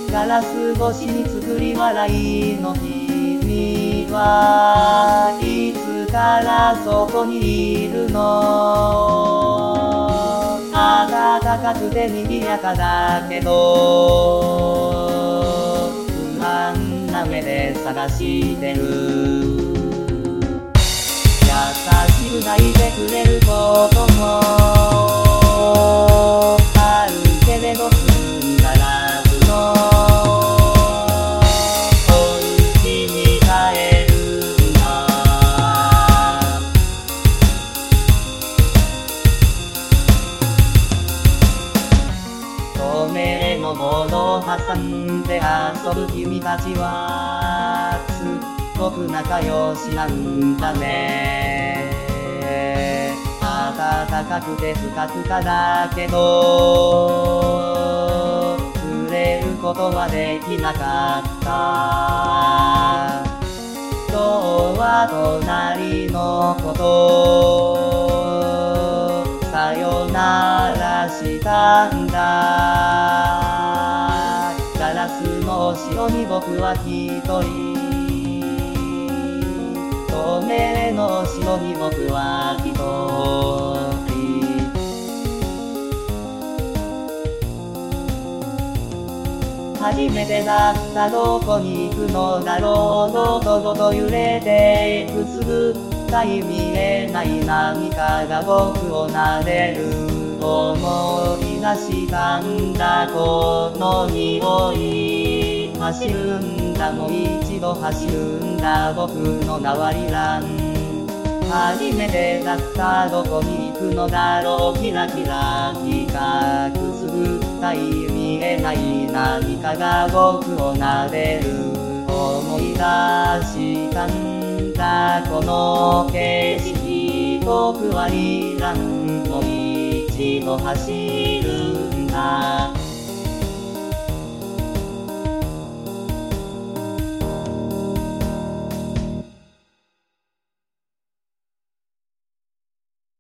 ガラス越しに作り笑いの君はいつからそこにいるの。暖かくて賑やかだけど不安な目で探してる。優しく泣いてくれることもあるけれどすんだらずのお家に帰るんだ。透明のボードを挟んで遊ぶ君たちはすっごく仲良しなんだね。暖かくてふかふかだけど触れることはできなかった。今日は隣の子とさよならしたんだ。ガラスの後ろに僕は一人、透明の後ろに僕は一人。初めてだったどこに行くのだろう。どとどと揺れてくすぐったい見えない何かが僕を撫でる。思い出したんだこの匂い。走るんだもう一度走るんだ僕のナワリラン。初めてだったどこに行くのだろう。キラキラ光くすぐったい見えない何かが僕を撫でる。思い出したんだこの景色。僕はリランもう一度走るんだ。